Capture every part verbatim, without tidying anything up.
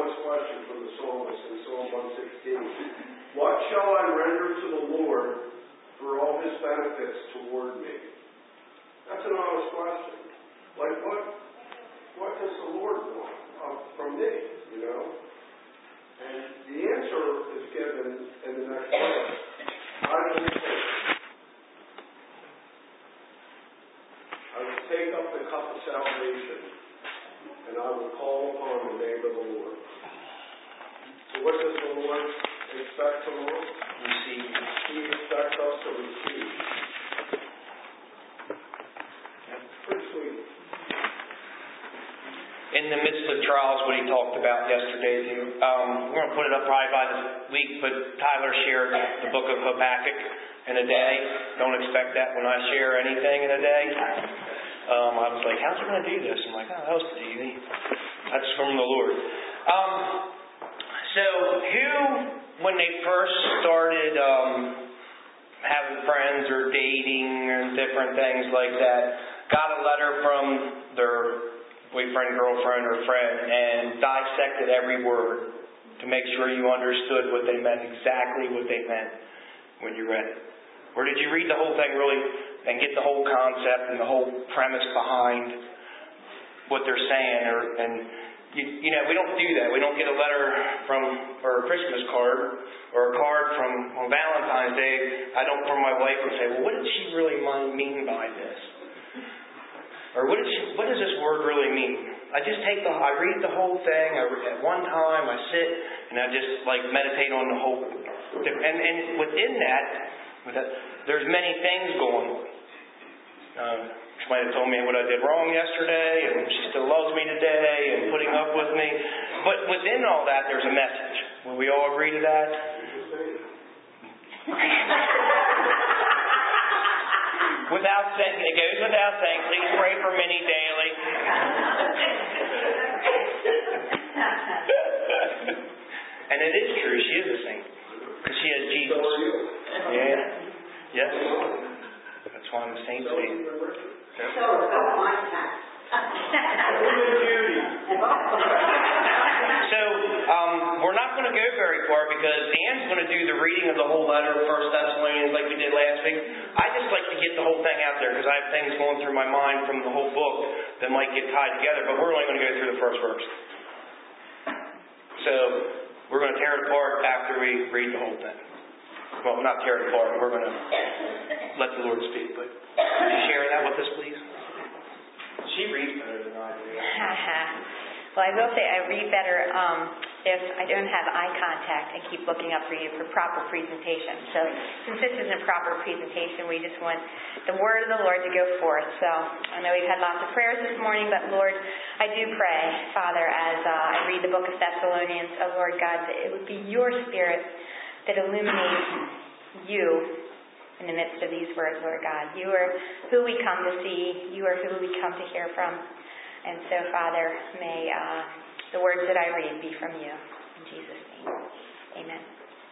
honest question from the psalmist in Psalm one sixteen. What shall I render to the Lord for all his benefits toward me? That's an honest question. Like, what what does the Lord want uh, from me, you know? And the answer is given in the next verse. I will take, I will take up the cup of salvation, and I will call upon the name of the Lord. So what does the Lord expect from us? Receive. He expects us to receive. Pretty sweet. In the midst of trials, what he talked about yesterday, um, we're going to put it up probably by this week, but Tyler shared the book of Habakkuk in a day. Don't expect that when I share anything in a day. Um, I was like, how's he going to do this? I'm like, oh, that was pretty easy. That's from the Lord. Um, so who, when they first started um, having friends or dating and different things like that, got a letter from their boyfriend, girlfriend, or friend and dissected every word to make sure you understood what they meant, exactly what they meant when you read it? Or did you read the whole thing really and get the whole concept and the whole premise behind what they're saying? Or and you, you know, we don't do that. We don't get a letter from or a Christmas card or a card from on Valentine's Day. I don't from my wife and say, well, what did she really mean by this? Or what, is she, what does this word really mean? I just take the, I read the whole thing. I, at one time, I sit and I just like meditate on the whole. And, and within that, with that, there's many things going on. Um, she might have told me what I did wrong yesterday, and she still loves me today, and putting up with me. But within all that, there's a message. Will we all agree to that? Without saying, it goes without saying, please pray for Minnie daily. And it is true, she is a saint. Because she has Jesus. So are you. Yeah. Yes. That's why I'm a saint. So about my time. So, um, we're not going to go very far because Dan's going to do the reading of the whole letter of First Thessalonians like we did last week. I just like to get the whole thing out there because I have things going through my mind from the whole book that might get tied together, but we're only going to go through the first verse. So, we're going to tear it apart after we read the whole thing. Well, not tear it apart, we're going to let the Lord speak. But could you share that with us, please? She reads better than I do. Well, I will say I read better um, if I don't have eye contact and keep looking up for you for proper presentation. So since this isn't a proper presentation, we just want the word of the Lord to go forth. So I know we've had lots of prayers this morning, but Lord, I do pray, Father, as uh, I read the book of Thessalonians, oh Lord God, that it would be your Spirit that illuminates you in the midst of these words, Lord God. You are who we come to see. You are who we come to hear from. And so, Father, may uh, the words that I read be from you. In Jesus' name. Amen.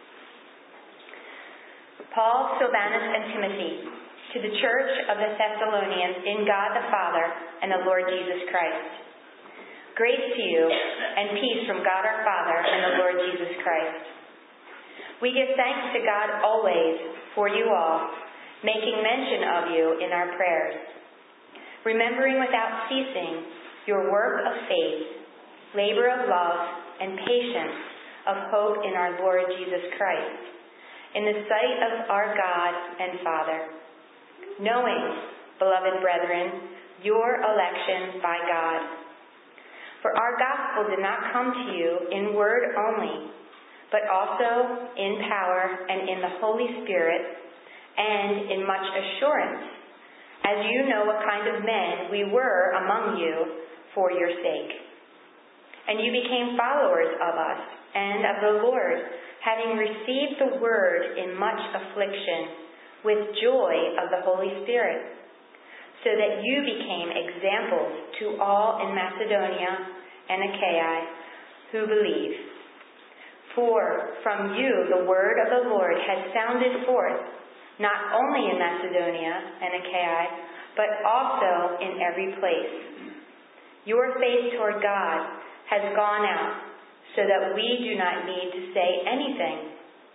Paul, Silvanus, and Timothy, to the church of the Thessalonians in God the Father and the Lord Jesus Christ. Grace to you and peace from God our Father and the Lord Jesus Christ. We give thanks to God always for you all, making mention of you in our prayers, remembering without ceasing your work of faith, labor of love, and patience of hope in our Lord Jesus Christ, in the sight of our God and Father, knowing, beloved brethren, your election by God. For our gospel did not come to you in word only, but also in power and in the Holy Spirit and in much assurance, as you know what kind of men we were among you for your sake. And you became followers of us and of the Lord, having received the word in much affliction with joy of the Holy Spirit, so that you became examples to all in Macedonia and Achaia who believe. For from you the word of the Lord has sounded forth, not only in Macedonia and Achaia, but also in every place. Your faith toward God has gone out, so that we do not need to say anything.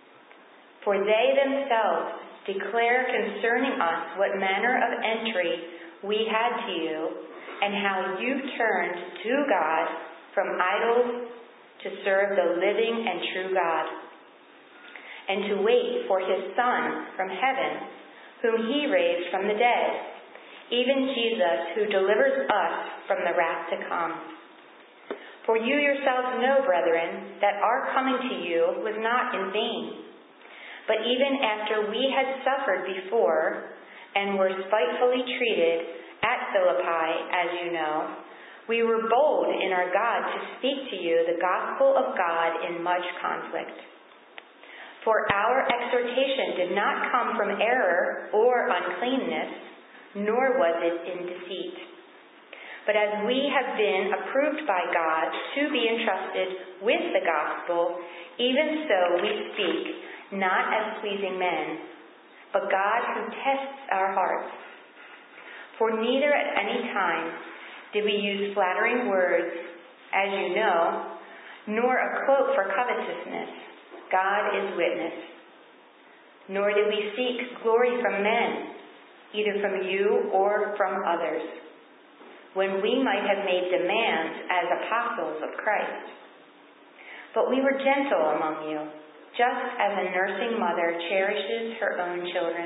For they themselves declare concerning us what manner of entry we had to you, and how you turned to God from idols to serve the living and true God, and to wait for his Son from heaven, whom he raised from the dead, even Jesus, who delivers us from the wrath to come. For you yourselves know, brethren, that our coming to you was not in vain. But even after we had suffered before, and were spitefully treated at Philippi, as you know, we were bold in our God to speak to you the gospel of God in much conflict. For our exhortation did not come from error or uncleanness, nor was it in deceit. But as we have been approved by God to be entrusted with the gospel, even so we speak, not as pleasing men, but God who tests our hearts. For neither at any time did we use flattering words, as you know, nor a cloak for covetousness. God is witness. Nor did we seek glory from men, either from you or from others, when we might have made demands as apostles of Christ. But we were gentle among you, just as a nursing mother cherishes her own children.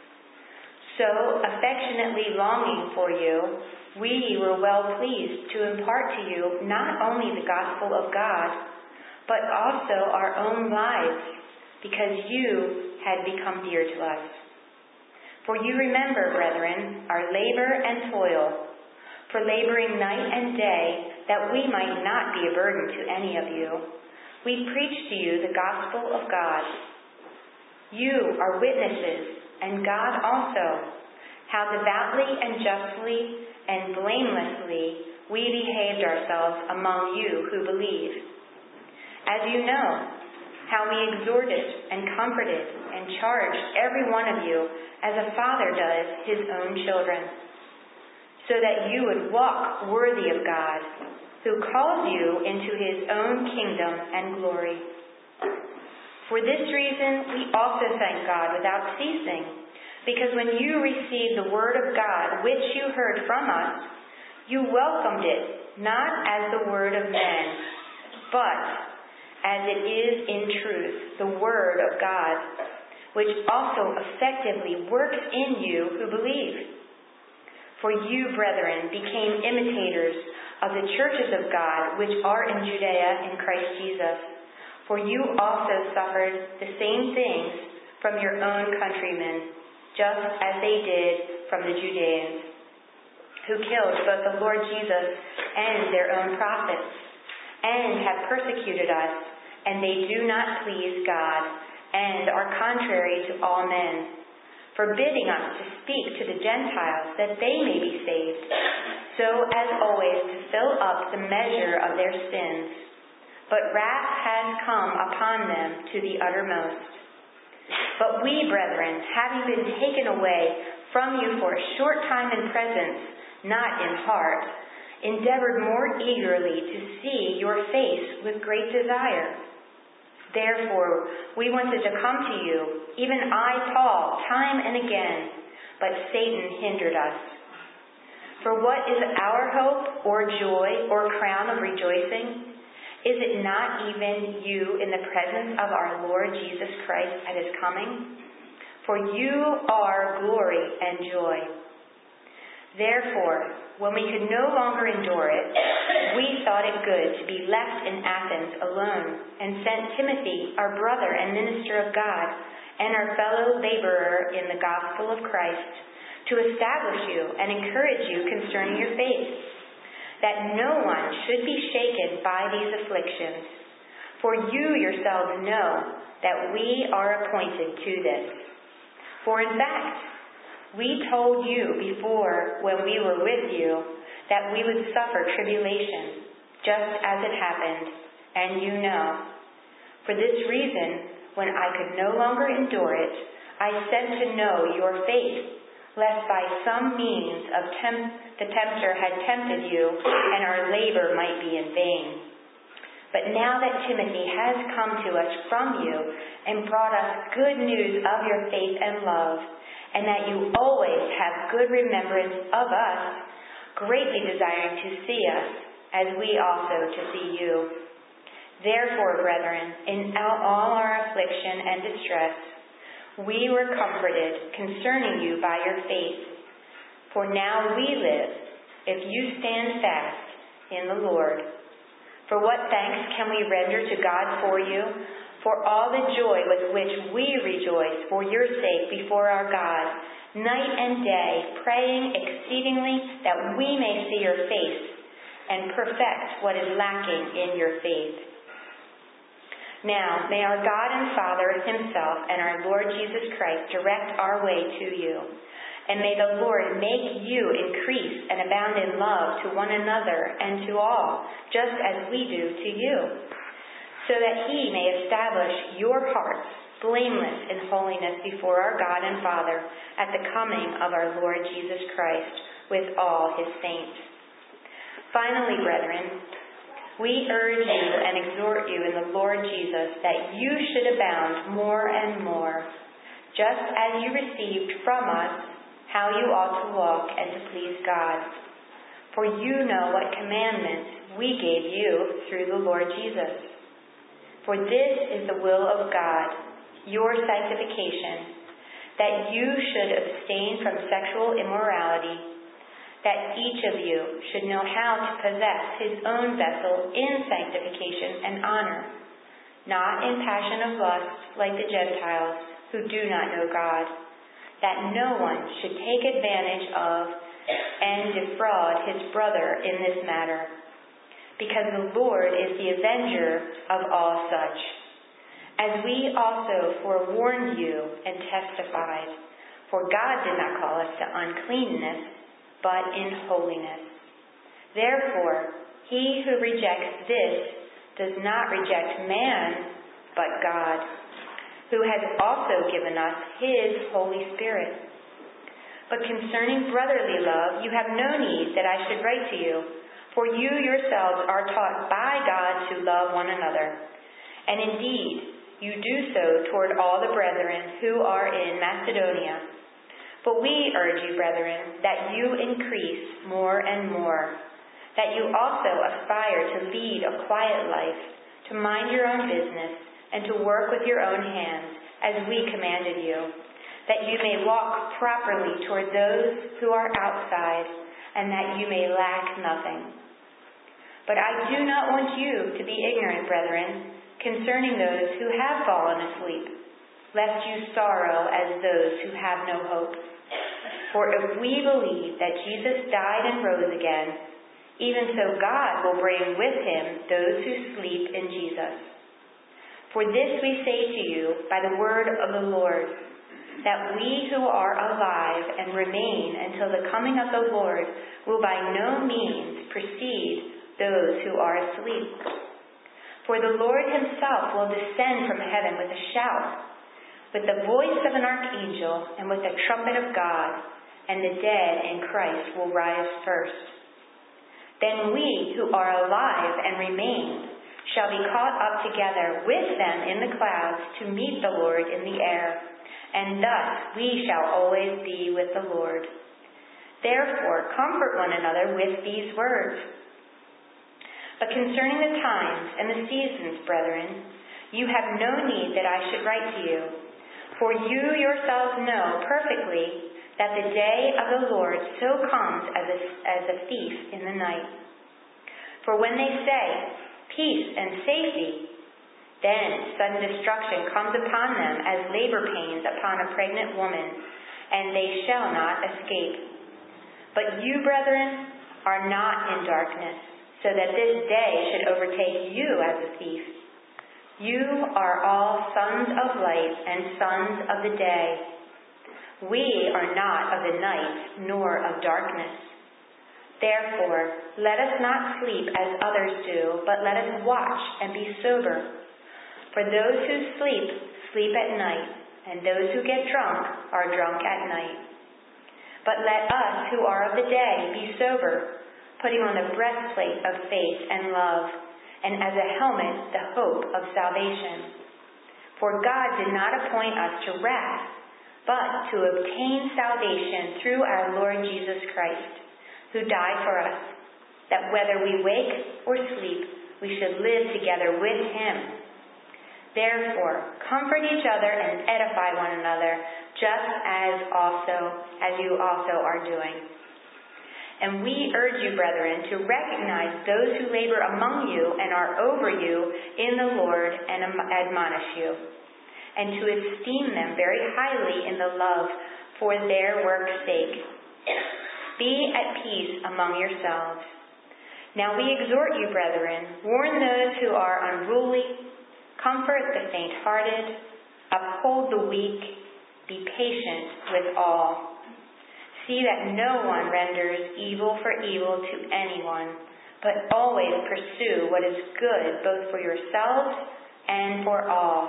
So, affectionately longing for you, we were well pleased to impart to you not only the gospel of God, but also our own lives, because you had become dear to us. For you remember, brethren, our labor and toil, for laboring night and day, that we might not be a burden to any of you. We preach to you the gospel of God. You are witnesses, and God also, how devoutly and justly and blamelessly we behaved ourselves among you who believe. As you know, how we exhorted and comforted and charged every one of you as a father does his own children, so that you would walk worthy of God, who calls you into his own kingdom and glory. For this reason, we also thank God without ceasing, because when you received the word of God, which you heard from us, you welcomed it, not as the word of men, but as it is in truth, the word of God, which also effectively works in you who believe. For you, brethren, became imitators of the churches of God which are in Judea in Christ Jesus. For you also suffered the same things from your own countrymen, just as they did from the Judeans, who killed both the Lord Jesus and their own prophets, and have persecuted us, and they do not please God, and are contrary to all men, forbidding us to speak to the Gentiles that they may be saved, so as always to fill up the measure of their sins. But wrath has come upon them to the uttermost. But we, brethren, having been taken away from you for a short time in presence, not in heart, endeavored more eagerly to see your face with great desire. Therefore, we wanted to come to you, even I, Paul, time and again, but Satan hindered us. For what is our hope, or joy, or crown of rejoicing? Is it not even you in the presence of our Lord Jesus Christ at his coming? For you are glory and joy. Therefore, when we could no longer endure it, we thought it good to be left in Athens alone, and sent Timothy, our brother and minister of God, and our fellow laborer in the gospel of Christ, to establish you and encourage you concerning your faith, that no one should be shaken by these afflictions. For you yourselves know that we are appointed to this. For in fact, we told you before, when we were with you, that we would suffer tribulation, just as it happened, and you know. For this reason, when I could no longer endure it, I sent to know your faith, lest by some means of temp- the tempter had tempted you, and our labor might be in vain. But now that Timothy has come to us from you and brought us good news of your faith and love, and that you always have good remembrance of us, greatly desiring to see us, as we also to see you. Therefore, brethren, in all our affliction and distress, we were comforted concerning you by your faith. For now we live, if you stand fast in the Lord. For what thanks can we render to God for you, for all the joy with which we rejoice for your sake before our God, night and day, praying exceedingly that we may see your face and perfect what is lacking in your faith. Now, may our God and Father himself and our Lord Jesus Christ direct our way to you. And may the Lord make you increase and abound in love to one another and to all, just as we do to you, so that he may establish your hearts blameless in holiness before our God and Father at the coming of our Lord Jesus Christ with all his saints. Finally, brethren, we urge you and exhort you in the Lord Jesus that you should abound more and more, just as you received from us how you ought to walk and to please God. For you know what commandments we gave you through the Lord Jesus. For this is the will of God, your sanctification, that you should abstain from sexual immorality, that each of you should know how to possess his own vessel in sanctification and honor, not in passion of lust like the Gentiles who do not know God, that no one should take advantage of and defraud his brother in this matter, because the Lord is the avenger of all such, as we also forewarned you and testified. For God did not call us to uncleanness, but in holiness. Therefore, he who rejects this does not reject man, but God, who has also given us his Holy Spirit. But concerning brotherly love, you have no need that I should write to you, for you yourselves are taught by God to love one another. And indeed, you do so toward all the brethren who are in Macedonia. But we urge you, brethren, that you increase more and more, that you also aspire to lead a quiet life, to mind your own business, and to work with your own hands, as we commanded you, that you may walk properly toward those who are outside, and that you may lack nothing. But I do not want you to be ignorant, brethren, concerning those who have fallen asleep, lest you sorrow as those who have no hope. For if we believe that Jesus died and rose again, even so God will bring with him those who sleep in Jesus. For this we say to you by the word of the Lord, that we who are alive and remain until the coming of the Lord will by no means precede those who are asleep. For the Lord himself will descend from heaven with a shout, with the voice of an archangel, and with the trumpet of God, and the dead in Christ will rise first. Then we who are alive and remain shall be caught up together with them in the clouds to meet the Lord in the air, and thus we shall always be with the Lord. Therefore, comfort one another with these words. But concerning the times and the seasons, brethren, you have no need that I should write to you, for you yourselves know perfectly that the day of the Lord so comes as a, as a thief in the night. For when they say, peace and safety, then sudden destruction comes upon them as labor pains upon a pregnant woman, and they shall not escape. But you, brethren, are not in darkness, so that this day should overtake you as a thief. You are all sons of light and sons of the day. We are not of the night, nor of darkness. Therefore, let us not sleep as others do, but let us watch and be sober. For those who sleep, sleep at night, and those who get drunk are drunk at night. But let us who are of the day be sober, putting on the breastplate of faith and love, and as a helmet, the hope of salvation. For God did not appoint us to wrath, but to obtain salvation through our Lord Jesus Christ, who died for us, that whether we wake or sleep, we should live together with him. Therefore, comfort each other and edify one another, just as also as you also are doing. And we urge you, brethren, to recognize those who labor among you and are over you in the Lord and admonish you, and to esteem them very highly in the love for their work's sake. Be at peace among yourselves. Now we exhort you, brethren, warn those who are unruly, comfort the faint-hearted, uphold the weak, be patient with all. See that no one renders evil for evil to anyone, but always pursue what is good both for yourselves and for all.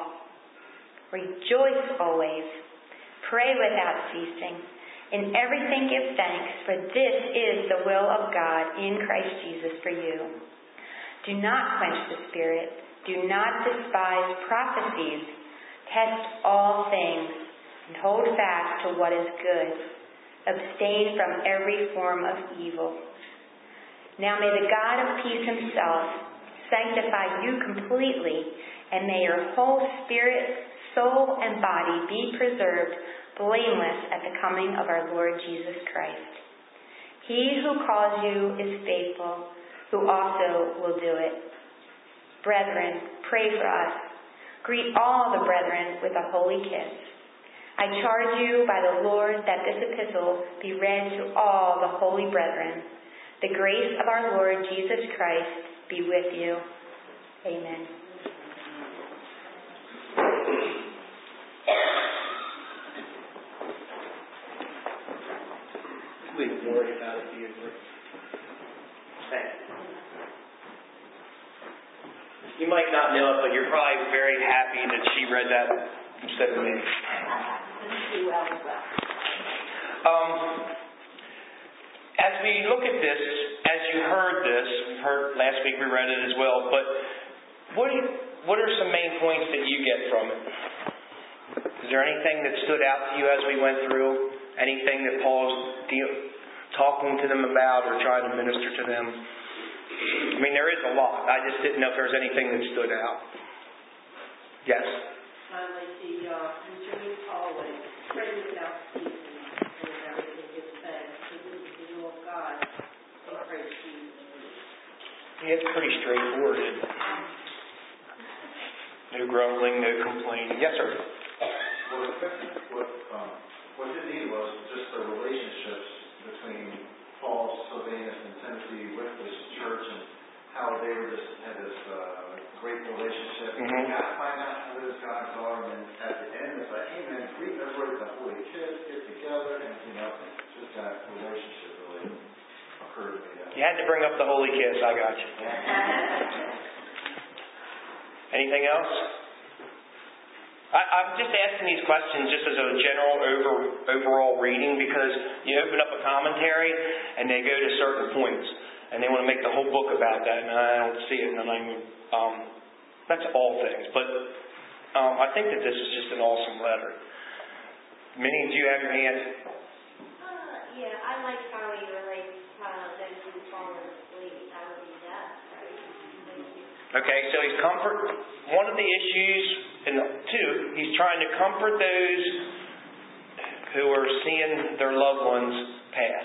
Rejoice always. Pray without ceasing. In everything give thanks, for this is the will of God in Christ Jesus for you. Do not quench the Spirit. Do not despise prophecies. Test all things, and hold fast to what is good. Abstain from every form of evil. Now may the God of peace himself sanctify you completely, and may your whole spirit, soul, and body be preserved blameless at the coming of our Lord Jesus Christ. He who calls you is faithful, who also will do it. Brethren, pray for us. Greet all the brethren with a holy kiss. I charge you by the Lord that this epistle be read to all the holy brethren. The grace of our Lord Jesus Christ be with you. Amen. We worry about it being written. You might not know it, but you're probably very happy that she read that instead of me. Um, as we look at this, as you heard this, we've heard last week we read it as well, but what do you, what are some main points that you get from it? Is there anything that stood out to you as we went through? Anything that Paul's deal, talking to them about or trying to minister to them? I mean, there is a lot. I just didn't know if there was anything that stood out. Yes? Finally, the uh, returning always, pray without ceasing, and everything give thanks, for this is the will of God in Christ Jesus. Yeah, it's pretty straightforward. No grumbling, no complaining. Yes, sir? What, what, um, what you need was just the relationships between Paul, Silvanus, and Timothy with this church, and how they were just had this uh, great relationship. Mm-hmm. You got to find out who those guys are, and then at the end it's like, hey man, greet everybody with a holy kiss, get together, and you know, just that relationship really occurred to me. That You had to bring up the holy kiss. I got you. Anything else? I, I'm just asking these questions just as a general over, overall reading, because you open up a commentary and they go to certain points and they want to make the whole book about that, and I don't see it, and I'm, um, that's all things. But um, I think that this is just an awesome letter. Minnie, do you have your hand? Uh, yeah, I like how he relates uh, those who fall asleep. That would be death, right? Okay, so he's comfort. One of the issues, in the two, he's trying to comfort those who are seeing their loved ones pass.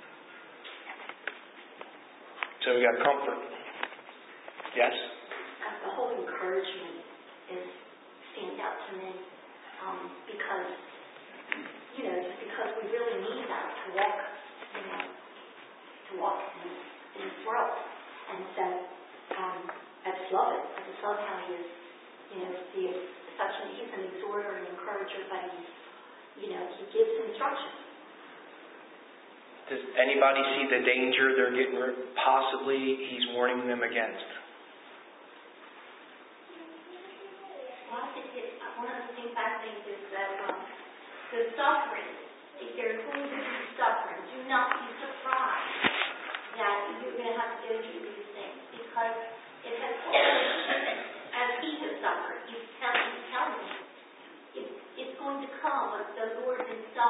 So we got comfort. Yes? The whole encouragement is stands out to me um, because, you know, just because we really need that to walk, you know, to walk in, in this world. And so um, I just love it. I just love how he is, you know, he is such an, he's an exhorter and encourager, but he's, you know, he gives instructions. Does anybody see the danger they're getting possibly he's warning them against? Well, I think it, one of the things I think is that um, the suffering, if you're going to be suffering, do not be surprised that you're going to have to go through these things, because it has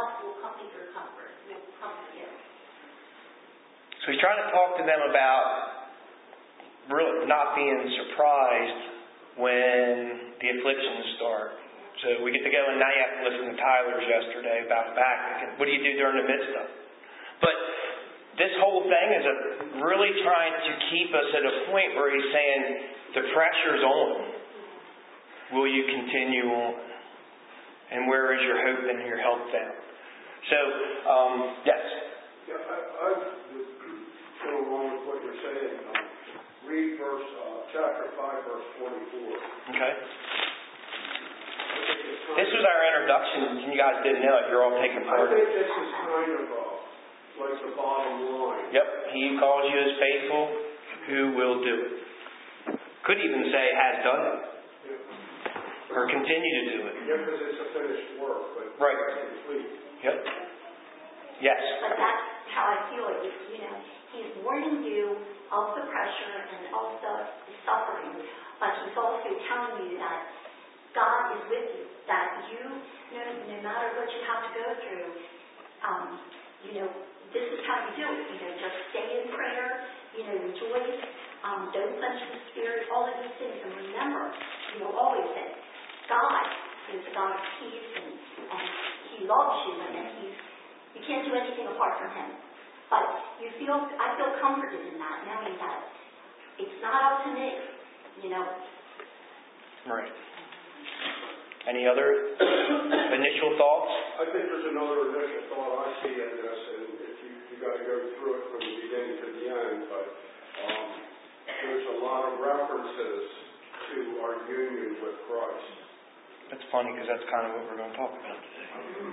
God will comfort your comfort, will comfort you. So he's trying to talk to them about really not being surprised when the afflictions start. So we get to go, and now you have to listen to Tyler's yesterday about Habakkuk. What do you do during the midst of it? But this whole thing is a, really trying to keep us at a point where he's saying, the pressure's on. Will you continue on? And where is your hope and your help found? So, um, yes? Yeah, I, I go along with what you're saying. Um, read verse, uh, chapter five, verse twenty-four. Okay. This was our introduction. You guys didn't know it. You're all taking part. I think this is kind of uh, like the bottom line. Yep. He who calls you is faithful, who will do it. Could even say has done it. Yeah. Or continue to do it. Yeah, because it's a finished work, but right. It's complete. Yep. Yes. But that's how I feel it. You know, he's warning you of the pressure and of the suffering, but he's also telling you that God is with you, that you, you know, no matter what you have to go through, um, you know, this is how you do it. You know, just stay in prayer, you know, rejoice, um, don't quench the spirit, all of these things. And remember, you know, always that God is a God of peace, and, and He loves you, and He's, you can't do anything apart from Him. But you feel, I feel comforted in that, knowing that it's not up to me, you know. Right. Any other initial thoughts? I think there's another initial thought I see in this, and if you you got to go through it from the beginning to the end, but um, there's a lot of references to our union with Christ. That's funny because that's kind of what we're going to talk about today.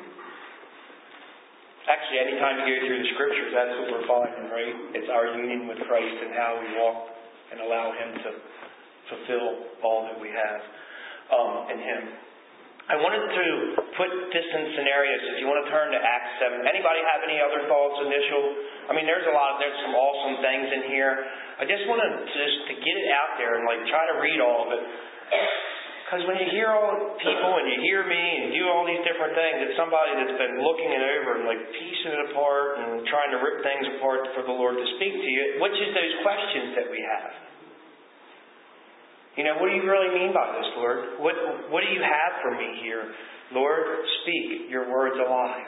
Actually, anytime you go through the scriptures, that's what we're finding, right? It's our union with Christ and how we walk and allow Him to fulfill all that we have um, in Him. I wanted to put this in scenarios. If you want to turn to Acts seven. Anybody have any other thoughts initial? I mean, there's a lot of, there's some awesome things in here. I just want to just to get it out there and like try to read all of it. Because when you hear all people and you hear me and do all these different things, it's somebody that's been looking it over and like piecing it apart and trying to rip things apart for the Lord to speak to you, which is those questions that we have. You know, what do you really mean by this, Lord? What what do you have for me here? Lord, speak. Your word's alive.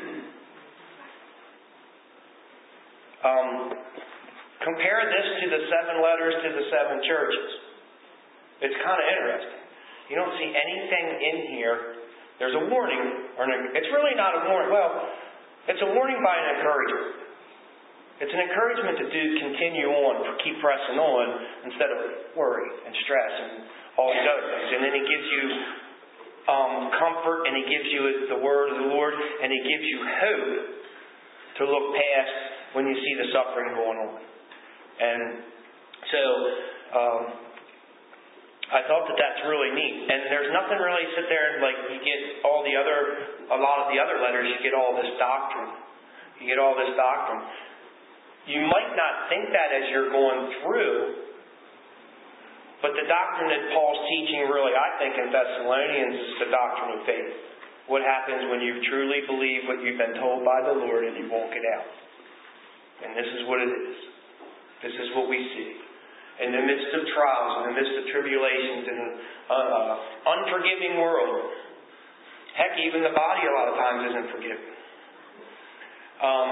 Um, compare this to the seven letters to the seven churches. It's kind of interesting. You don't see anything in here. There's a warning. Or an, it's really not a warning. Well, it's a warning by an encouragement. It's an encouragement to do, continue on, keep pressing on, instead of worry and stress and all these other things. And then He gives you um, comfort, and He gives you the word of the Lord, and He gives you hope to look past when you see the suffering going on. And so, um, I thought that that's really neat. And there's nothing really sit there and like you get all the other, a lot of the other letters, you get all this doctrine. You get all this doctrine. You might not think that as you're going through, but the doctrine that Paul's teaching really, I think, in Thessalonians is the doctrine of faith. What happens when you truly believe what you've been told by the Lord and you walk it out. And this is what it is. This is what we see. In the midst of trials, in the midst of tribulations, in an uh, unforgiving world, heck, even the body a lot of times isn't forgiven. Um...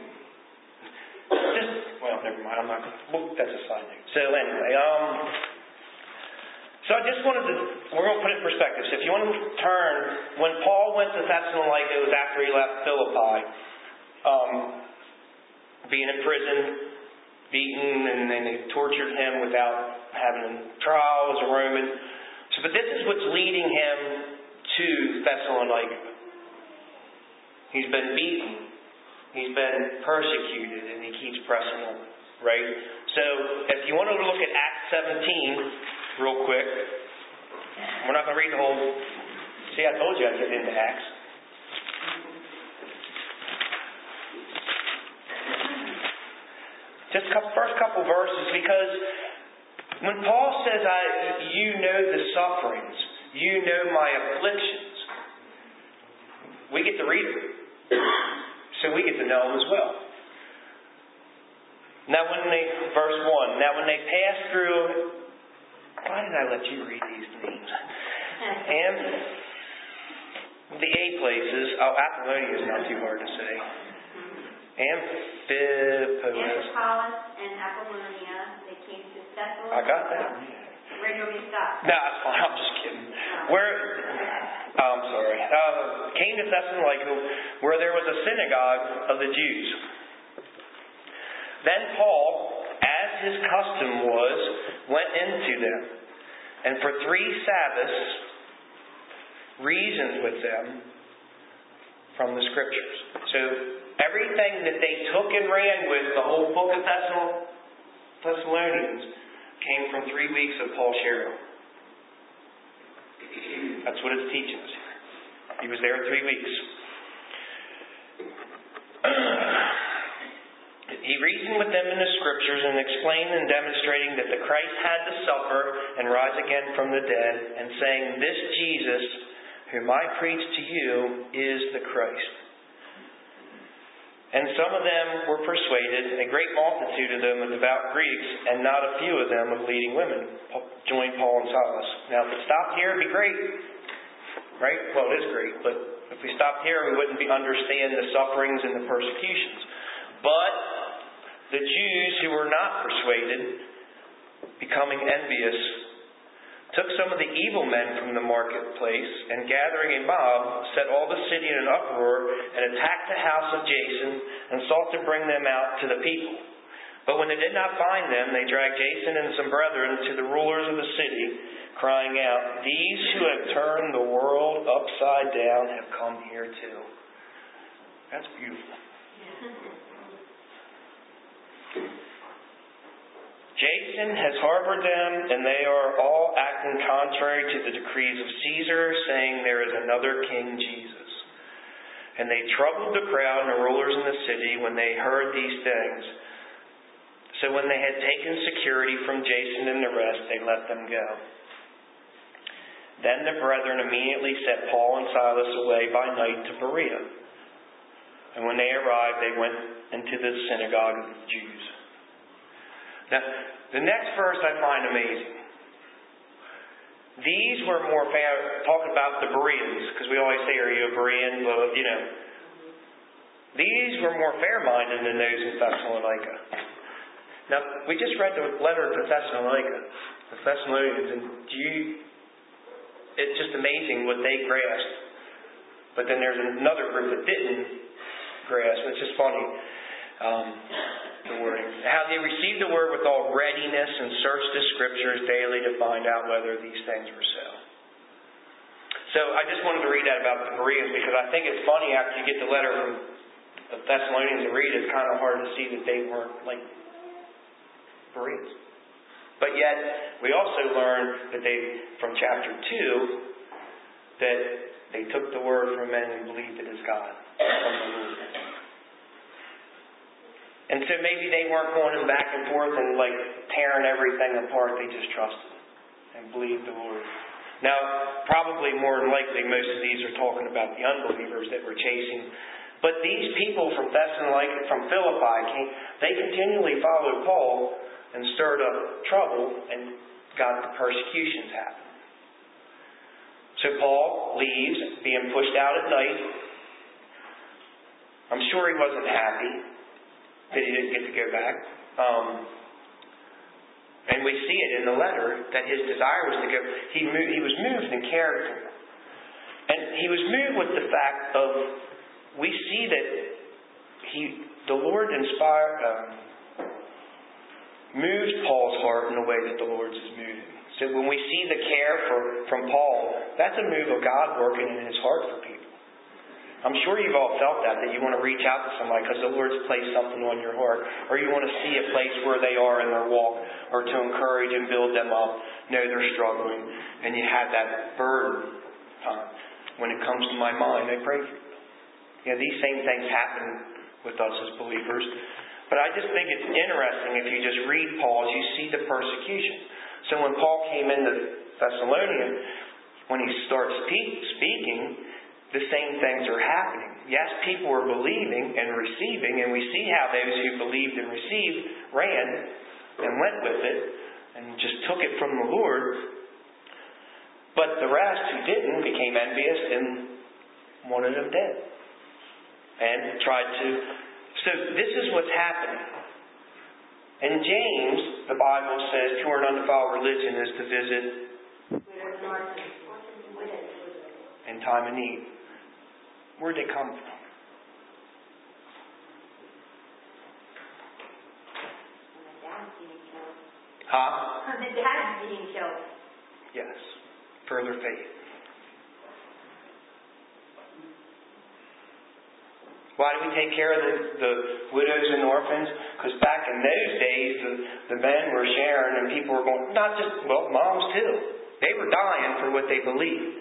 Just, well, never mind. I'm not. Well, that's a side note. So anyway, um, so I just wanted to. We're going to put it in perspective. So if you want to turn, when Paul went to Thessalonica, it was after he left Philippi, um, being in prison, beaten, and then they tortured him without having trials or Roman. So, but this is what's leading him to Thessalonica. He's been beaten. He's been persecuted, and he keeps pressing on, right? So, if you want to look at Acts seventeen real quick, we're not going to read the whole... See, I told you I'd get into Acts. Just the first couple verses, because when Paul says, "I, you know the sufferings, you know my afflictions," we get to read it. So we get to know them as well. Now when they, verse one, now when they passed through, why did I let you read these names? And the A places, oh, Apollonia is not too hard to say. Amphipolis. Amphipolis and Apollonia, they came to Thessalonica. I got that. Where do we stop? No, that's fine. I'm just kidding. Where? Oh, I'm sorry. Uh, came to Thessalonica, where there was a synagogue of the Jews. Then Paul, as his custom was, went into them, and for three Sabbaths reasoned with them from the Scriptures. So everything that they took and ran with, the whole book of Thessalonians, came from three weeks of Paul sharing. That's what it's teaching us here. He was there three weeks. He reasoned with them in the Scriptures and explained and demonstrating that the Christ had to suffer and rise again from the dead, and saying, "This Jesus, whom I preach to you, is the Christ." And some of them were persuaded, a great multitude of them of devout Greeks, and not a few of them of leading women, joined Paul and Silas. Now, if it stopped here, it'd be great. Right? Well, it is great, but if we stopped here, we wouldn't be understand the sufferings and the persecutions. But the Jews who were not persuaded, becoming envious, took some of the evil men from the marketplace, and gathering a mob, set all the city in an uproar, and attacked the house of Jason, and sought to bring them out to the people. But when they did not find them, they dragged Jason and some brethren to the rulers of the city, crying out, "These who have turned the world upside down have come here too." That's beautiful. Jason has harbored them, and they are all acting contrary to the decrees of Caesar, saying there is another King Jesus. And they troubled the crowd and the rulers in the city when they heard these things. So when they had taken security from Jason and the rest, they let them go. Then the brethren immediately sent Paul and Silas away by night to Berea. And when they arrived, they went into the synagogue of the Jews. Now, the next verse I find amazing. These were more fair, talking about the Bereans, because we always say, "Are you a Berean?" Well, you know. These were more fair-minded than those in Thessalonica. Now, we just read the letter to Thessalonica, the Thessalonians, and do you, it's just amazing what they grasped. But then there's another group that didn't grasp. It's just funny. Um, the wording. How they received the word with all readiness and searched the Scriptures daily to find out whether these things were so. So I just wanted to read that about the Bereans, because I think it's funny after you get the letter from the Thessalonians and read it, it's kind of hard to see that they weren't like Bereans. But yet, we also learn that they, from chapter two, that they took the word from men and believed it as God from the Lord. And so maybe they weren't going back and forth and like tearing everything apart. They just trusted and believed the Lord. Now, probably more than likely, most of these are talking about the unbelievers that were chasing. But these people from Thessalonica, from Philippi, came, they continually followed Paul and stirred up trouble and got the persecutions happen. So Paul leaves, being pushed out at night. I'm sure he wasn't happy that he didn't get to go back. Um, and we see it in the letter that his desire was to go. He moved, he was moved in character. And he was moved with the fact of, we see that he, the Lord inspired, um, moved Paul's heart in a way that the Lord's is moving. So when we see the care for from Paul, that's a move of God working in his heart for people. I'm sure you've all felt that, that you want to reach out to somebody because the Lord's placed something on your heart. Or you want to see a place where they are in their walk, or to encourage and build them up, know they're struggling, and you have that burden. Uh, when it comes to my mind, I pray for you. You know, these same things happen with us as believers. But I just think it's interesting if you just read Paul, as you see the persecution. So when Paul came into Thessalonica, when he starts speak, speaking, the same things are happening. Yes, people are believing and receiving, and we see how those who believed and received ran and went with it and just took it from the Lord. But the rest who didn't became envious and wanted them dead and tried to. So this is what's happening. In James, the Bible says pure and undefiled religion is to visit in time of need. Where'd they come from? Huh? The dad's being killed. Yes. Further faith. Why do we take care of the, the widows and orphans? Because back in those days, the, the men were sharing and people were going, not just, well, moms too. They were dying for what they believed.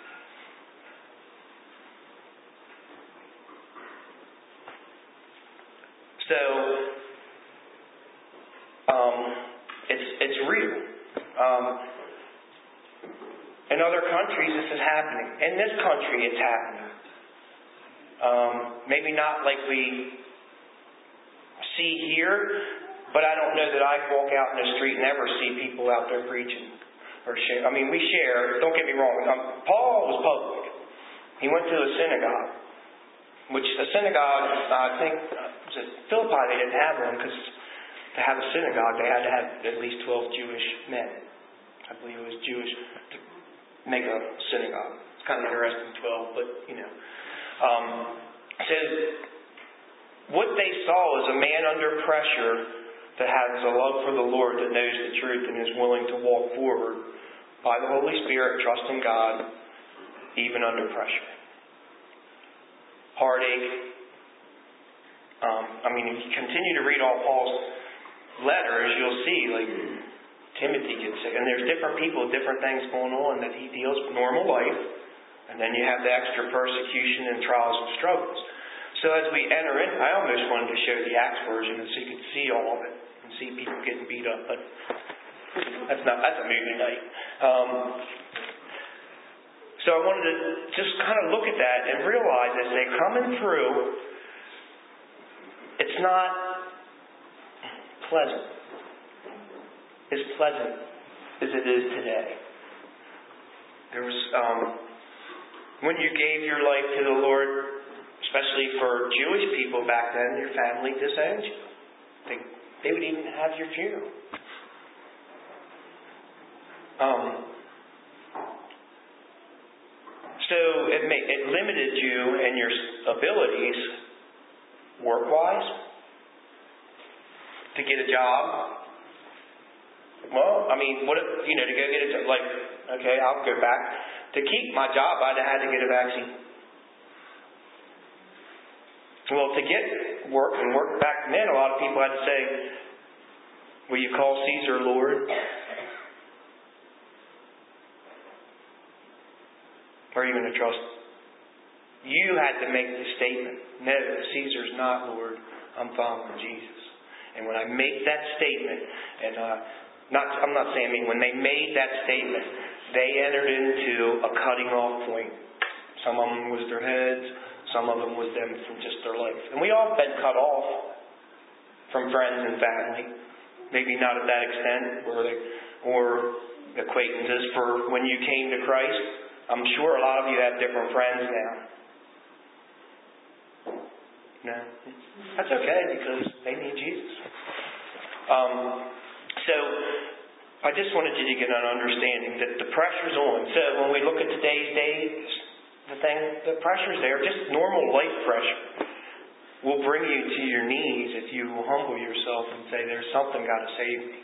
So, um, it's it's real. Um, in other countries, this is happening. In this country, it's happening. Um, maybe not like we see here, but I don't know that I walk out in the street and ever see people out there preaching or share. I mean, we share. Don't get me wrong. Um, Paul was public. He went to a synagogue, which a synagogue, uh, I think, uh, was it Philippi, they didn't have one because to have a synagogue, they had to have at least twelve Jewish men. I believe it was Jewish to make a synagogue. It's kind of interesting, twelve, but, you know. Um, so what they saw is a man under pressure that has a love for the Lord, that knows the truth and is willing to walk forward by the Holy Spirit, trusting God, even under pressure. Heartache. Um, I mean, if you continue to read all Paul's letters, you'll see, like, Timothy gets sick. And there's different people, different things going on that he deals with. Normal life. And then you have the extra persecution and trials and struggles. So as we enter in, I almost wanted to show the Acts version so you could see all of it and see people getting beat up. But that's not, that's a movie night. Um, so I wanted to just kind of look at that and realize as they're coming through, it's not pleasant. As pleasant as it is today. There was, um, when you gave your life to the Lord, especially for Jewish people back then, your family disowned you. They, they would even have your funeral. Um, so it, made, it limited you and your abilities, work-wise, to get a job. Well, I mean, what if, you know, to go get a job, like, okay, I'll go back. To keep my job, I'd have had to get a vaccine. Well, to get work and work back then, a lot of people had to say, will you call Caesar Lord? Or are you going to trust? You had to make the statement, no, Caesar's not Lord, I'm following Jesus. And when I make that statement, and uh, not, I'm not saying, I mean, when they made that statement, they entered into a cutting off point. Some of them was their heads, some of them was them from just their life. And we all have been cut off from friends and family. Maybe not at that extent, or, they, or acquaintances for when you came to Christ. I'm sure a lot of you have different friends now. No. That's okay, because they need Jesus. Um, so, I just wanted you to get an understanding that the pressure's on. So when we look at today's days, the thing, the pressure's there. Just normal life pressure will bring you to your knees if you will humble yourself and say, there's something got to save me.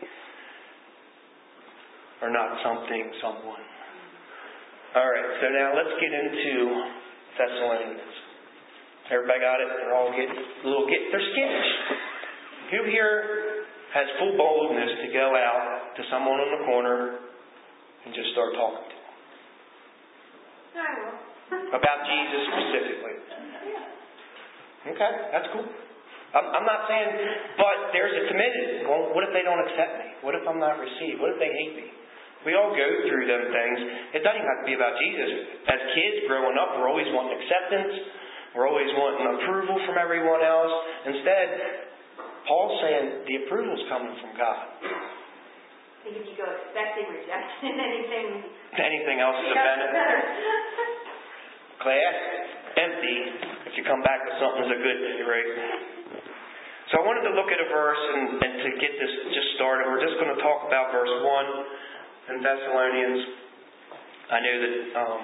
Or not something, someone. Alright, so now let's get into Thessalonians. Everybody got it? They're all getting a little get they're skittish. Who here has full boldness to go out to someone on the corner and just start talking to them? I will. About Jesus specifically. Okay, that's cool. I'm, I'm not saying, but there's a timidity. Well, what if they don't accept me? What if I'm not received? What if they hate me? We all go through them things. It doesn't even have to be about Jesus. As kids growing up, we're always wanting acceptance. We're always wanting approval from everyone else. Instead, Paul's saying the approval's coming from God. I think if you go expecting rejection, anything... Anything else is a benefit. Glass empty. If you come back with something, is a good thing, right? So I wanted to look at a verse and, and to get this just started. We're just going to talk about verse one in Thessalonians. I knew that um,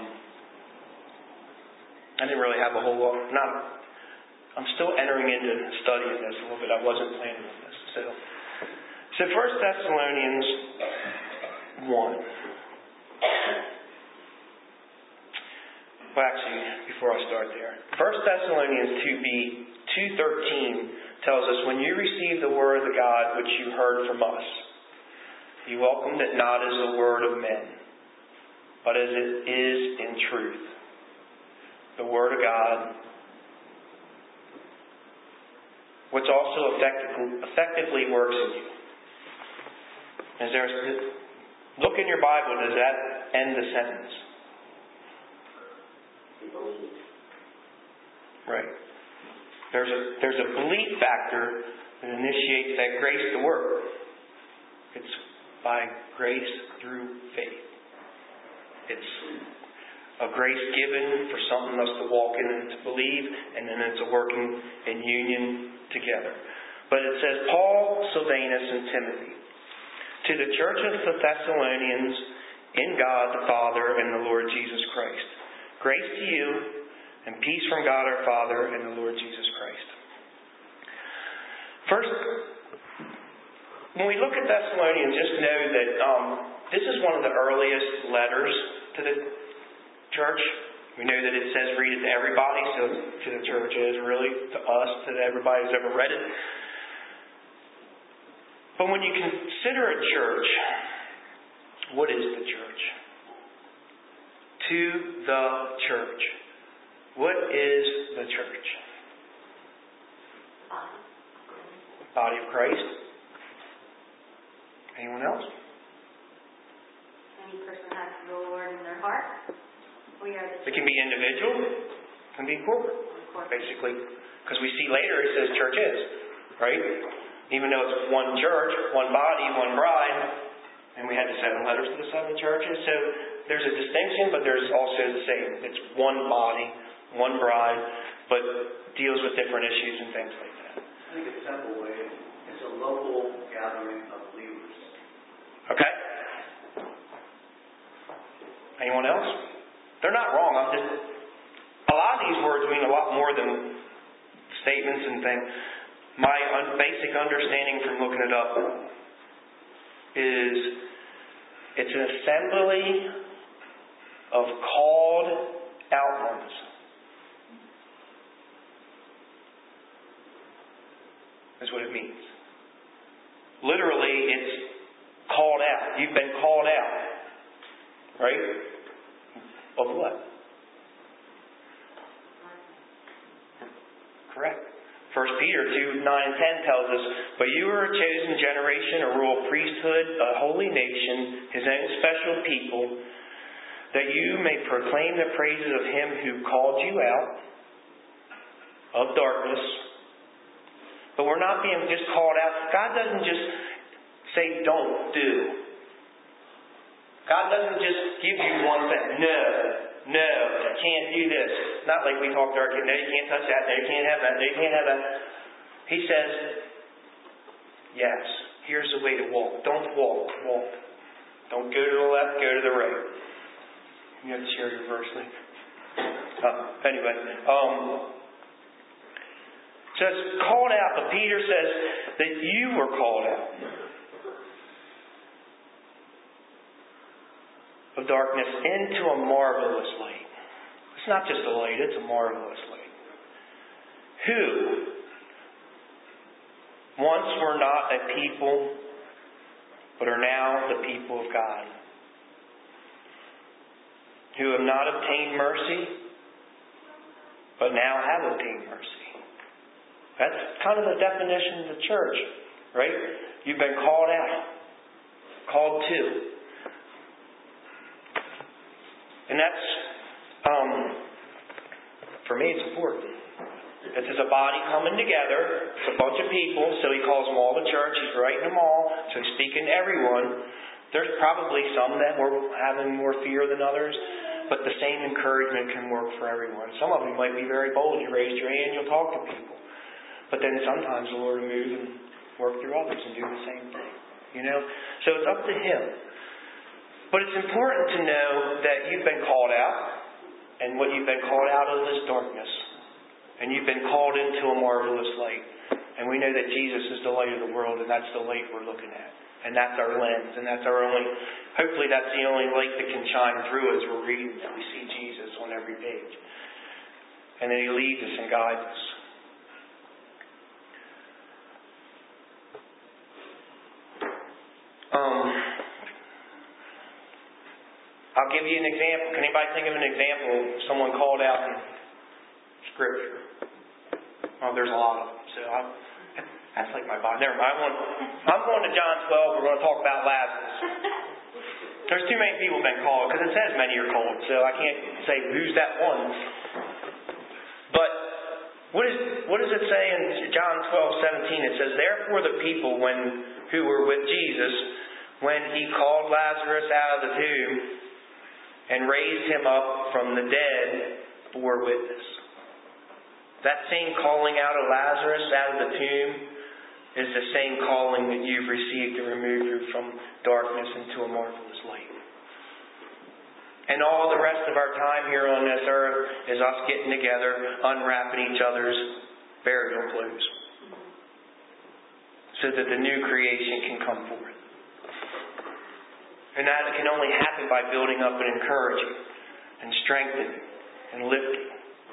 I didn't really have a whole lot. Not. I'm still entering into studying this a little bit. I wasn't planning on this. So, so First Thessalonians one. Well, actually, before I start there, First Thessalonians two b two thirteen tells us, when you received the word of God which you heard from us, you welcomed it not as the word of men, but as it is in truth, the word of God, which also effectively, effectively works in you. Is there, look in your Bible, does that end the sentence? Right. There's a there's a belief factor that initiates that grace to work. It's by grace through faith. It's a grace given for something else to walk in and to believe, and then it's a working in union together. But it says, Paul, Silvanus, and Timothy, to the church of the Thessalonians, in God the Father and the Lord Jesus Christ. Grace to you, and peace from God our Father and the Lord Jesus Christ. First, when we look at Thessalonians, just know that um, this is one of the earliest letters to the church. We know that it says read it to everybody, so to the church is really to us, to everybody who's ever read it. But when you consider a church, what is the church? To the church. What is the church? Body of Christ. Anyone else? Any person has the Lord in their heart. We are the It can be individual. It can be corporate. Basically. Because we see later it says church is. Right? Even though it's one church, one body, one bride. And we had the seven letters to the seven churches. So there's a distinction, but there's also the same. It's one body, one bride, but deals with different issues and things like that. I think a simple way, it's a local gathering of believers. Okay? Anyone else? They're not wrong. I'm just... A lot of these words mean a lot more than statements and things. My un- basic understanding from looking it up is it's an assembly of called out ones. Is what it means. Literally, it's called out. You've been called out. Right? Of what? Correct. First Peter two, nine and ten tells us, but you are a chosen generation, a royal priesthood, a holy nation, his own special people, that you may proclaim the praises of him who called you out of darkness. But we're not being just called out. God doesn't just say, don't do. God doesn't just give you one thing. No, no, you can't do this. Not like we talk to our kids. No, you can't touch that. No, you can't have that. No, you can't have that. He says, yes, here's the way to walk. Don't walk, walk. Don't go to the left, go to the right. You have to share your verse link. Uh, anyway, um, says called out, but Peter says that you were called out of darkness into a marvelous light. It's not just a light, it's a marvelous light. Who once were not a people, but are now the people of God. Who have not obtained mercy, but now have obtained mercy. That's kind of the definition of the church, right? You've been called out, called to. And that's, um, for me, it's important. This is a body coming together. It's a bunch of people, so he calls them all the church. He's writing them all, so he's speaking to everyone. There's probably some that were having more fear than others, but the same encouragement can work for everyone. Some of you might be very bold. You raise your hand, you'll talk to people. But then sometimes the Lord will move and work through others and do the same thing. You know? So it's up to Him. But it's important to know that you've been called out, and what you've been called out of is darkness. And you've been called into a marvelous light. And we know that Jesus is the light of the world, and that's the light we're looking at. And that's our lens, and that's our only, hopefully that's the only light that can shine through as we're reading, that we see Jesus on every page. And then He leads us and guides us. Um, I'll give you an example. Can anybody think of an example of someone called out in Scripture? Oh, there's a lot of them. So I, that's like my Bible. Never mind. I'm going, I'm going to John twelve. We're going to talk about Lazarus. There's too many people been called, because it says many are called. So I can't say who's that one. But what is what does it say in John twelve seventeen? It says, therefore the people when who were with Jesus, when He called Lazarus out of the tomb and raised him up from the dead, bore witness. That same calling out of Lazarus out of the tomb is the same calling that you've received to remove you from darkness into a marvelous light. And all the rest of our time here on this earth is us getting together, unwrapping each other's burial clothes, so that the new creation can come forth. And that can only happen by building up and encouraging and strengthening and lifting.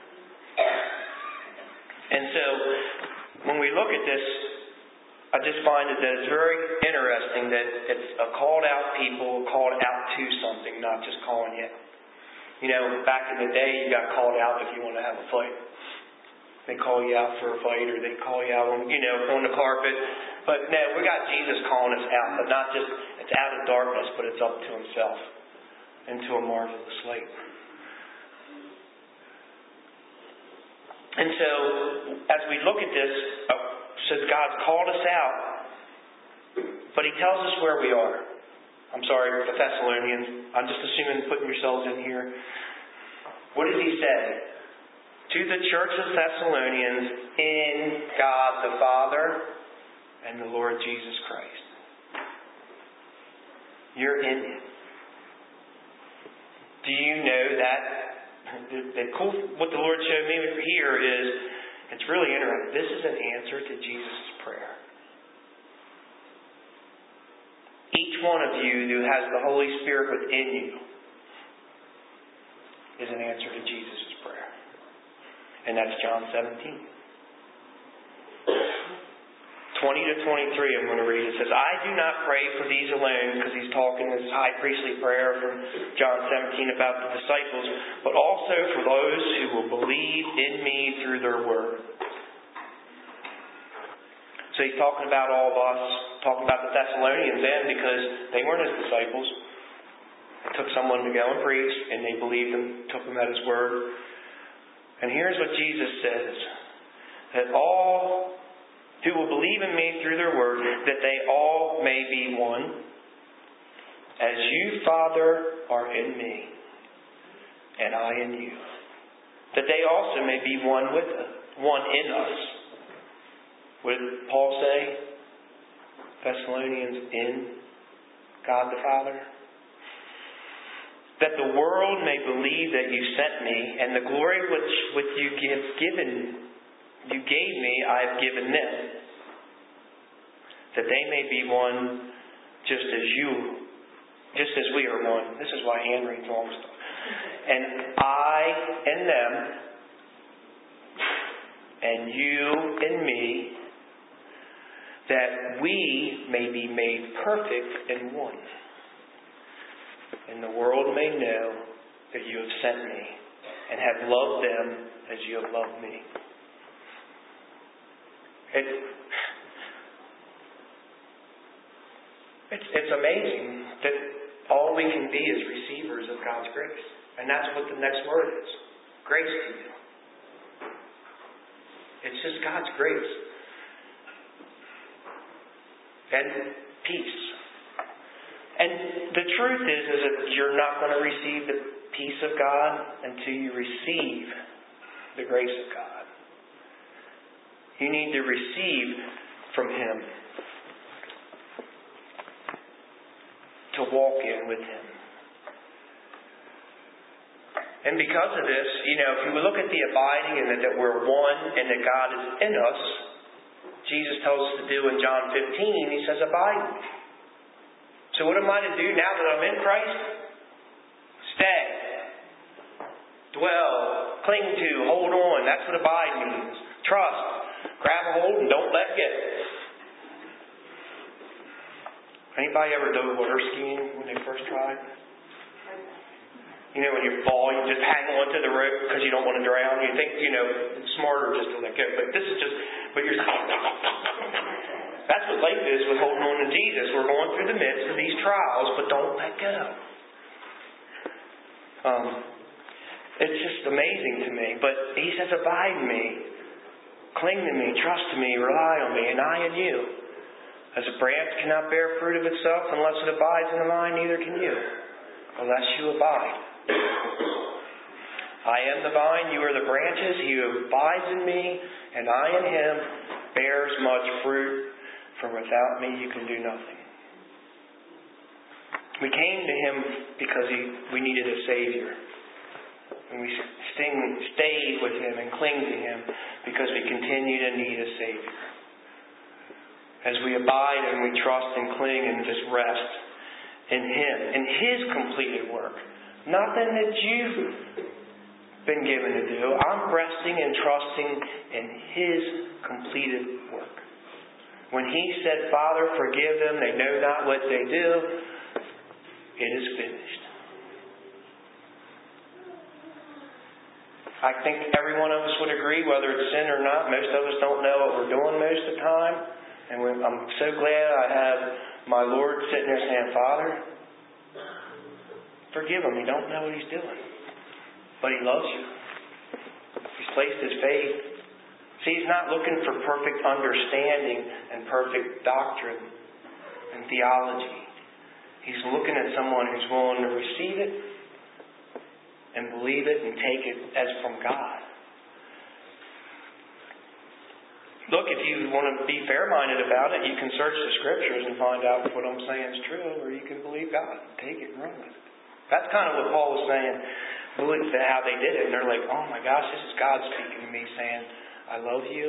And so, when we look at this, I just find it that it's very interesting that it's a called out people, called out to something, not just calling you. You know, back in the day, you got called out if you want to have a fight. They call you out for a fight, or they call you out on, you know, on the carpet. But no, we got Jesus calling us out, but not just, it's out of darkness, but it's up to Himself, into a marvelous light. And so, as we look at this, uh, says God's called us out, but He tells us where we are. I'm sorry, the Thessalonians. I'm just assuming putting yourselves in here. What does He say? To the church of Thessalonians, in God the Father and the Lord Jesus Christ. You're in Him. Do you know that? The, the cool, what the Lord showed me here is, it's really interesting. This is an answer to Jesus' prayer. Each one of you who has the Holy Spirit within you is an answer to Jesus' prayer. And that's John seventeen. twenty to twenty-three I'm going to read. It says, I do not pray for these alone, because he's talking this high priestly prayer from John seventeen about the disciples, but also for those who will believe in me through their word. So he's talking about all of us, talking about the Thessalonians then, because they weren't His disciples. It took someone to go and preach, and they believed Him, took Him at His word. And here's what Jesus says, that all who will believe in me through their word, that they all may be one, as you, Father, are in me, and I in you. That they also may be one with us, one in us. What did Paul say? Thessalonians, in God the Father. That the world may believe that you sent me, and the glory which, which you give given, you gave me, I have given them. That they may be one, just as you, just as we are one. This is why hand reads long stuff. And I in them, and you in me, that we may be made perfect in one. And the world may know that you have sent me, and have loved them as you have loved me. It, it's, it's amazing that all we can be is receivers of God's grace. And that's what the next word is. Grace to you. It's just God's grace. And peace. And the truth is, is that you're not going to receive the peace of God until you receive the grace of God. You need to receive from Him to walk in with Him. And because of this, you know, if you look at the abiding and that, that we're one and that God is in us, Jesus tells us to do in John fifteen, He says, abide in me. So what am I to do now that I'm in Christ? Stay. Dwell. Cling to. Hold on. That's what abide means. Trust. Grab a hold and don't let go. Anybody ever done water skiing when they first tried? You know, when you fall, you just hang on to the rope because you don't want to drown. You think, you know, it's smarter just to let go. But this is just, but you're, that's what life is with holding on to Jesus. We're going through the midst of these trials, but don't let go. Um, it's just amazing to me. But He says, abide in me. Cling to me, trust to me, rely on me, and I in you. As a branch cannot bear fruit of itself unless it abides in the vine, neither can you, unless you abide. I am the vine, you are the branches. He who abides in me, and I in him, bears much fruit, for without me you can do nothing. We came to Him because he, we needed a Savior. And we sting, stayed with Him and cling to Him because we continue to need a Savior. As we abide and we trust and cling and just rest in Him, in His completed work. Nothing that you've been given to do. I'm resting and trusting in His completed work. When He said, Father, forgive them, they know not what they do, it is finished. I think every one of us would agree, whether it's sin or not. Most of us don't know what we're doing most of the time. And I'm so glad I have my Lord sitting there saying, Father, forgive him. He don't know what he's doing. But He loves you. He's placed His faith. See, He's not looking for perfect understanding and perfect doctrine and theology. He's looking at someone who's willing to receive it and believe it and take it as from God. Look, if you want to be fair-minded about it, you can search the Scriptures and find out if what I'm saying is true, or you can believe God. Take it and run with it. That's kind of what Paul was saying, believe how they did it. And they're like, oh my gosh, this is God speaking to me saying, I love you.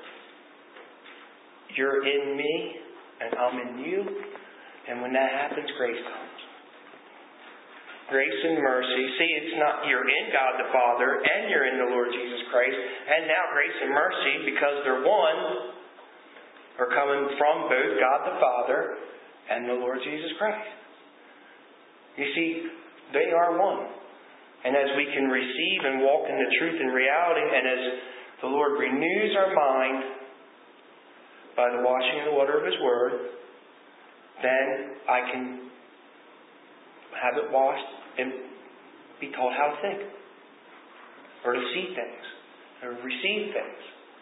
You're in me, and I'm in you. And when that happens, grace comes. Grace and mercy. See, it's not you're in God the Father and you're in the Lord Jesus Christ. And now grace and mercy, because they're one, are coming from both God the Father and the Lord Jesus Christ. You see, they are one. And as we can receive and walk in the truth and reality, and as the Lord renews our mind by the washing of the water of His Word, then I can have it washed and be taught how to think, or to see things, or receive things.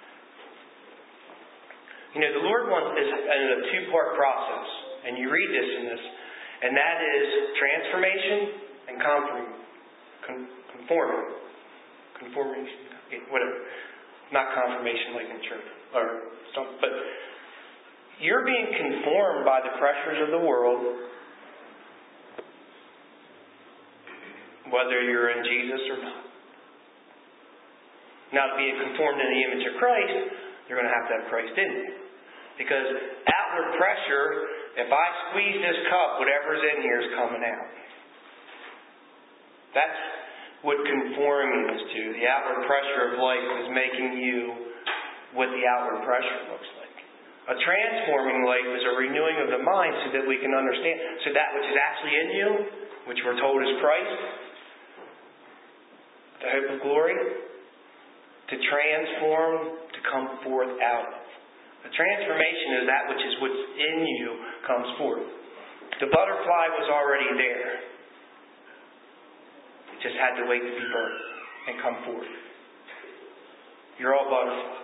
You know, the Lord wants is a two-part process, and you read this in this, and that is transformation and conforming, conforming, conformation, whatever. Not confirmation like in church, or something, but you're being conformed by the pressures of the world, whether you're in Jesus or not. Now, to be conformed in the image of Christ, you're going to have to have Christ in you. Because outward pressure, if I squeeze this cup, whatever's in here is coming out. That's what conforming is to. The outward pressure of life is making you what the outward pressure looks like. A transforming life is a renewing of the mind so that we can understand. So that which is actually in you, which we're told is Christ, the hope of glory, to transform, to come forth out of. The transformation is that which is what's in you comes forth. The butterfly was already there. just had to wait to be birthed and come forth. You're all butterflies.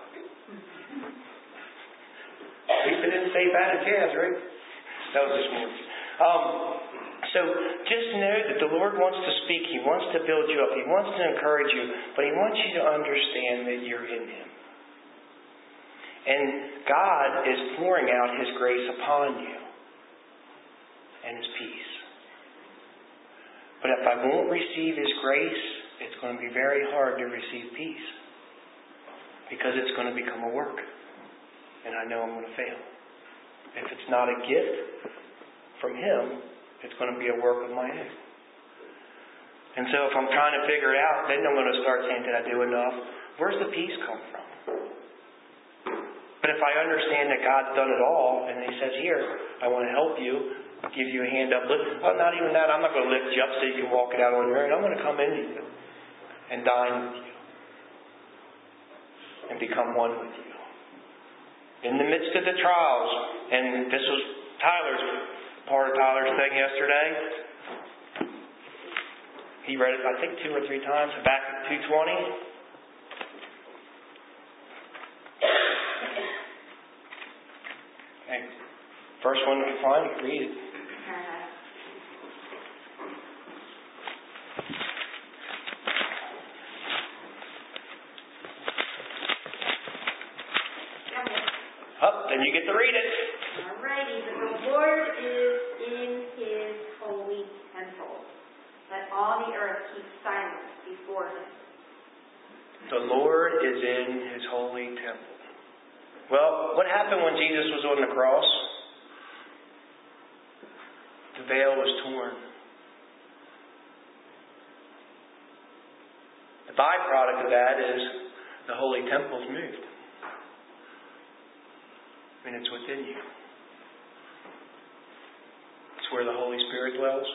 At least it didn't say fatted calves, right? That was this morning. Um, so just know that the Lord wants to speak. He wants to build you up. He wants to encourage you. But He wants you to understand that you're in Him. And God is pouring out His grace upon you. And His peace. But if I won't receive His grace, it's going to be very hard to receive peace. Because it's going to become a work. And I know I'm going to fail. If it's not a gift from Him, it's going to be a work of my own. And so if I'm trying to figure it out, then I'm going to start saying, did I do enough? Where's the peace come from? But if I understand that God's done it all, and He says, here, I want to help you, give you a hand up. Lift. Well, not even that. I'm not going to lift you up so you can walk it out on your own. I'm going to come into you and dine with you and become one with you. In the midst of the trials, and this was Tyler's, part of Tyler's thing yesterday. He read it, I think, two or three times, back at two twenty. Okay. First one you find, you can read it. Up, then you get to read it. Alrighty, but the Lord is in His holy temple. Let all the earth keep silence before Him. The Lord is in His holy temple. Well, what happened when Jesus was on the cross? The veil was torn. The byproduct of that is the holy temple's moved. And it's within you. It's where the Holy Spirit dwells.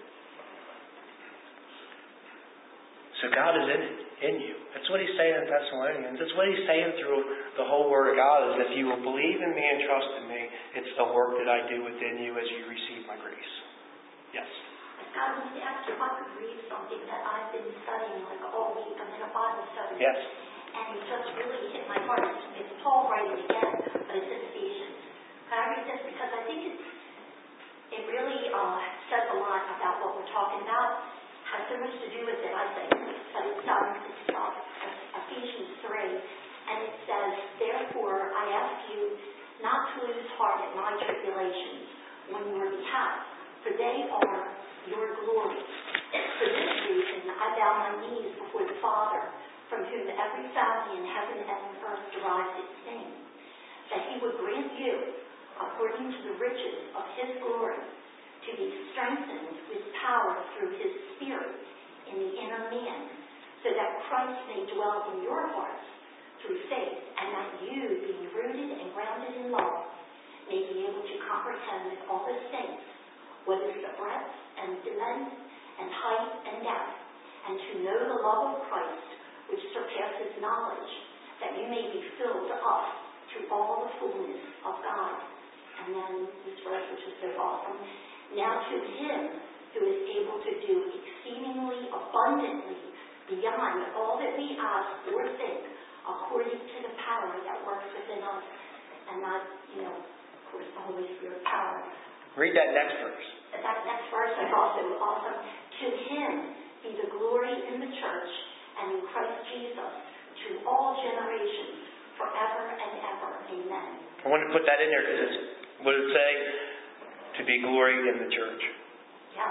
So God is in it, in you. That's what He's saying in Thessalonians. That's what He's saying through the whole Word of God, is if you will believe in me and trust in me, it's the work that I do within you as you receive my grace. Yes? I wanted to ask you if I could read something that I've been studying like all week. I'm in a Bible study. Yes. And it just really hit my heart. It's, it's Paul writing again, but it's in Ephesians. Can I read this? Because I think it's, it really uh, says a lot about what we're talking about. Has so much to do with it, I think. But it's, um, it's uh, Ephesians three. And it says, therefore, I ask you not to lose heart at my tribulations on your behalf, for they are your glory. For this reason, I bow my knees before the Father, from whom every family in heaven and on earth derives its name, that He would grant you, according to the riches of His glory, to be strengthened with power through His Spirit in the inner man, so that Christ may dwell in your hearts through faith, and that you, being rooted and grounded in love, may be able to comprehend with all the saints what is the breadth and the length and height and depth, and to know the love of Christ, which surpasses knowledge, that you may be filled up to all the fullness of God. And then this verse, which is so awesome. Now to Him who is able to do exceedingly abundantly beyond all that we ask or think, according to the power that works within us. And that, you know, of course, the Holy Spirit power. Read that next verse. That next verse is also awesome. To Him be the glory in the church and in Christ Jesus to all generations, forever and ever. Amen. I want to put that in there because it's, what does it say? To be glory in the church. Yeah.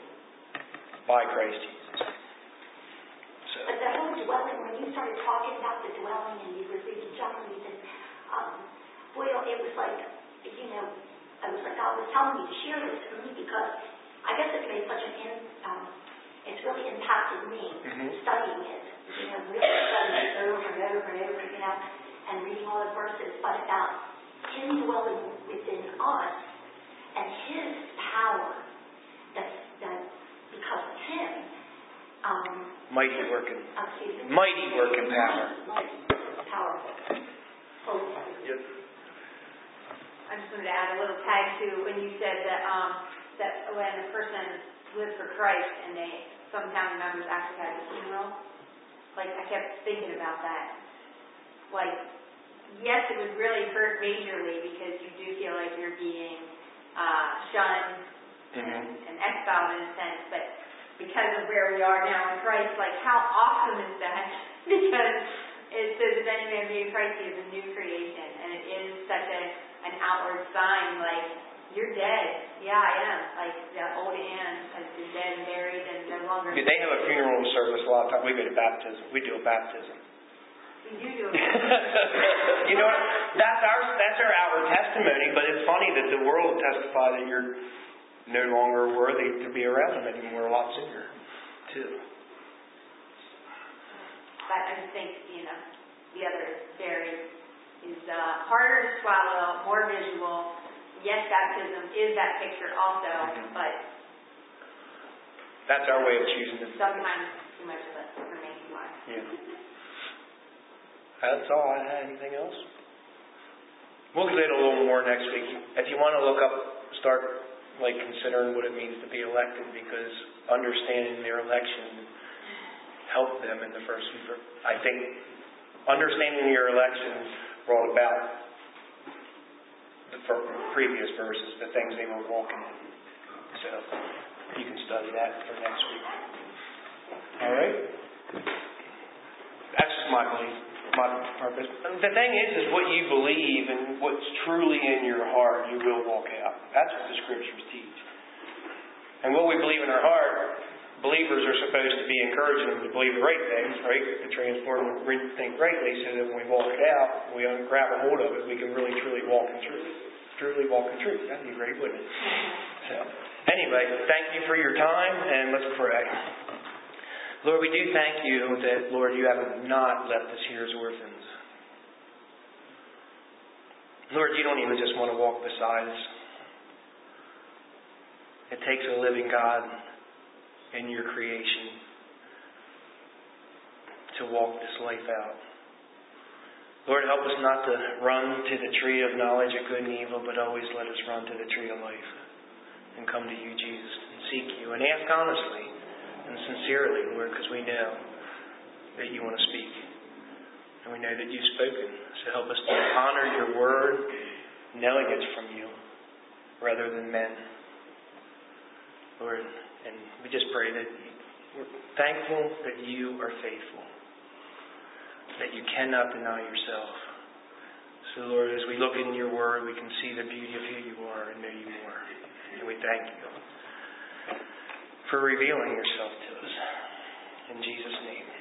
By Christ Jesus. So. But the whole dwelling, when you started talking about the dwelling and you were reading John, and um, boy, it was like, you know, I was like, God was telling me to share this with me because I guess it's made such an in, um, it's really impacted me mm-hmm. studying it, you know, really studying it over and over and over, you know, and reading all the verses, but about Him dwelling within us and His power, that, that because of Him, um, mighty working, excuse me, mighty working power, mighty, powerful, holy. Yep. I just wanted to add a little tag to when you said that um, that when a person lives for Christ and they some family members actually had a funeral. Like, I kept thinking about that. Like, yes, it would really hurt majorly because you do feel like you're being uh, shunned Mm-hmm. and, and exiled in a sense, but because of where we are now in Christ, like, how awesome is that? Because it says, if any man be in Christ, he is a new creation, and it is such a, an outward sign, like, you're dead. Yeah, I am. Like, the old Anne has been dead and buried and no longer... Yeah, they have a funeral service a lot of times. We go to baptism. We do a baptism. We do do it. You know what? That's our, that's our outward testimony, but it's funny that the world will testify that you're no longer worthy to be around them anymore a lot sooner, too. But I just think, you know, the other dairy is uh, harder to swallow, more visual. Yes, baptism is that picture also, Mm-hmm. but That's our way of choosing it. sometimes too much of it for me. Why? Yeah. That's all I had. Anything else? We'll get a little more next week. If you want to look up, start like considering what it means to be elected, because understanding their election helped them in the first few. I think understanding your election brought about the previous verses, the things they were walking in. So you can study that for next week. All right? That's just my belief, my purpose. The thing is, is what you believe and what's truly in your heart, you will walk out. That's what the Scriptures teach. And what we believe in our heart, believers are supposed to be encouraging them to believe the right things, right? To transform and think rightly, so that when we walk it out, we grab a hold of it, we can really, truly walk in truth. Truly walk in truth. That'd be great, wouldn't it? So, anyway, thank you for your time, and let's pray. Lord, we do thank you that, Lord, you have not left us here as orphans. Lord, you don't even just want to walk beside us. It takes a living God in your creation to walk this life out. Lord, help us not to run to the tree of knowledge of good and evil, but always let us run to the tree of life and come to you, Jesus, and seek you and ask honestly and sincerely, Lord, because we know that you want to speak. And we know that you've spoken. So help us to honor your word, knowing it's from you rather than men. Lord, and we just pray that we're thankful that you are faithful, that you cannot deny yourself. So, Lord, as we look in your word, we can see the beauty of who you are and know you more. And we thank you for revealing yourself to us. In Jesus' name.